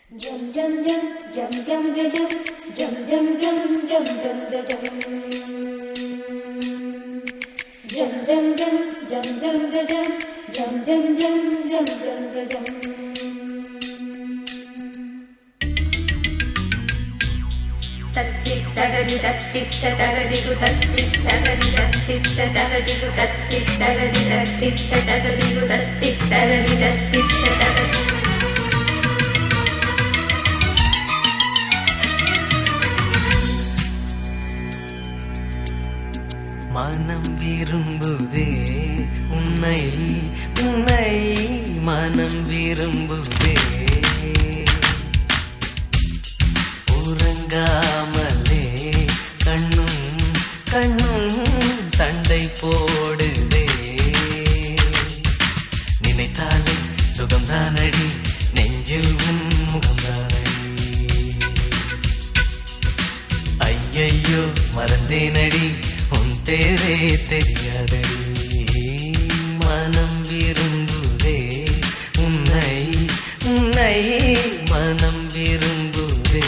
மனம் விரும்புதே உன்னை உன்னை மனம் விரும்புதே உறங்காமலே கண்ணும் கண்ணும் சண்டை போடுதே நினைத்தாலே சுகம்தானடி நெஞ்சில் உன் முகம்தானடி ஐயையோ மறந்தேனடி உன் பேரே தெரியாதடி மனம் விரும்புதே உன்னை உன்னை மனம் விரும்புதே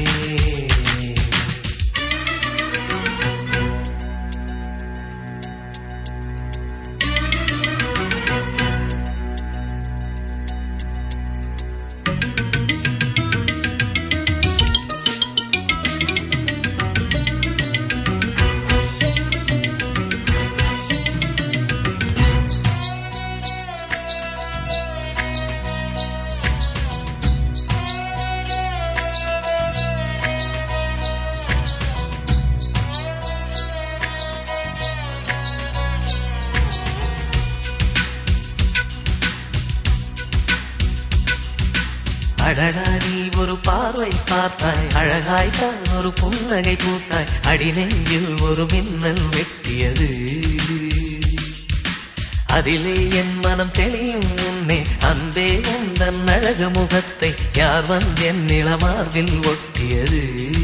அடடா நீ ஒரு பார்வை பார்த்தாய் அழகாய்த்தான் ஒரு புன்னகை பூத்தாய் அடி நெஞ்சில் ஒரு மின்னல் வெட்டியது அதிலே என் மனம் தெளியும் முன்னே அன்பே உந்தன் அழகு முகத்தை யார் வந்தென் நிலமார்பில் ஒட்டியது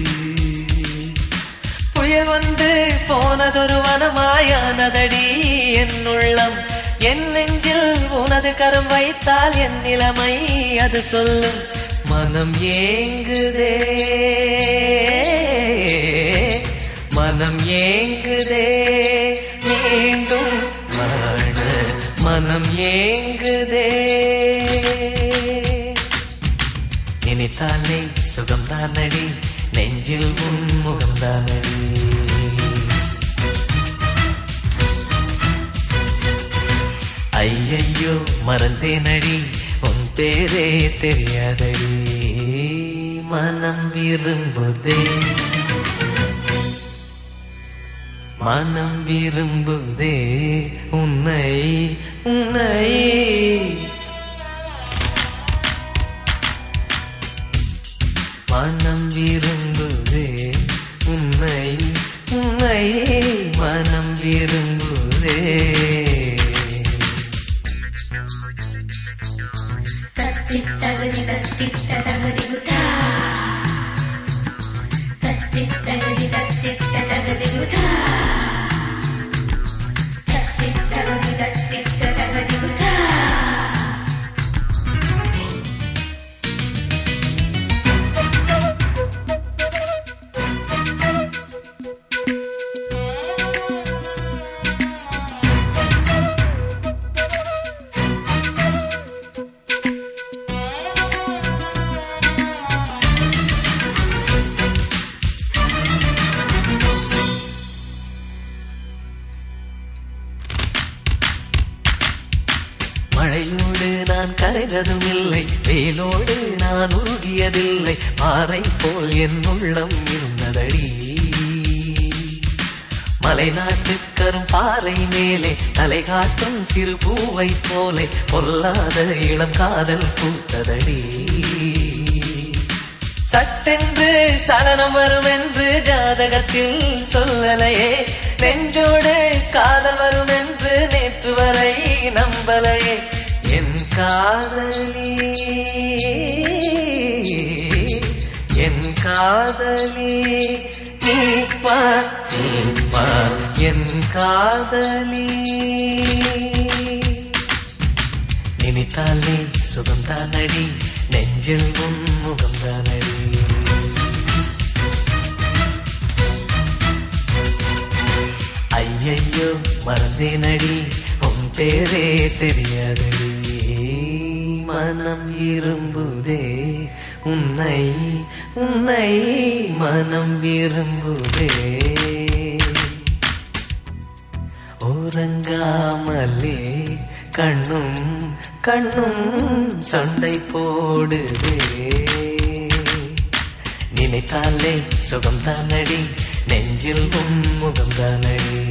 புயல் வந்து போனதொரு வனமாயானதடி என் உள்ளம் என் நெஞ்சில் உனது கரம் வைத்தால் என் நிலைமை அது சொல்லும் மனம் ஏங்குதே மனம் ஏங்குதே மீண்டும் வாழ மனம் ஏங்குதே நினைத்தாலே சுகம்தானடி நெஞ்சில் உன் முகம்தானடி ஐயையோ மறந்தேனடி உன் பேரே தெரியாதடி மனம் விரும்புதே மனம் விரும்புதே உன்னை உன்னை மனம் விரும்புதே உன்னை உன்னை மனம் விரும்புதே மழையோடு நான் கரைந்ததும் இல்லை வேலோடு நான் உருகியதில்லை பாறை போல் என் உள்ளம் இருந்ததடி மலைநாட்டு கரும் பாறை மேலே தலை காட்டும் சிறு பூவை போலே பொல்லாத இளம் காதல் பூத்ததடி சட்டென்று சலனம் வரும் என்று ஜாதகத்தில் சொல்லலையே நெஞ்சோடு காதல் வரும் என்று நேற்று வரை நம்பலையே என் காதலி என் காதலி நீ பார் என் காதலி நினைத்தாலே சுகம்தானடி நெஞ்சில் உன் முகம்தானடி. ஐயையோ மறந்தேனடி உன் பேரே தெரியாதடி. மனம் விரும்புதே உன்னை உன்னை மனம் விரும்புதே. உறங்காமலே கண்ணும் கண்ணும் சண்டை போடுதே. நினைத்தாலே சுகம்தானடி நெஞ்சில் உன் முகம்தானடி.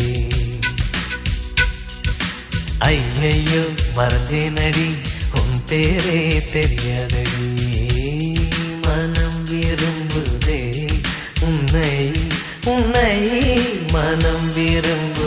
ஐயையோ மறந்தேனடி உன் பேரே தெரியாதடி. மனம் விரும்புதே உன்னை உன்னை மனம் விரும்பு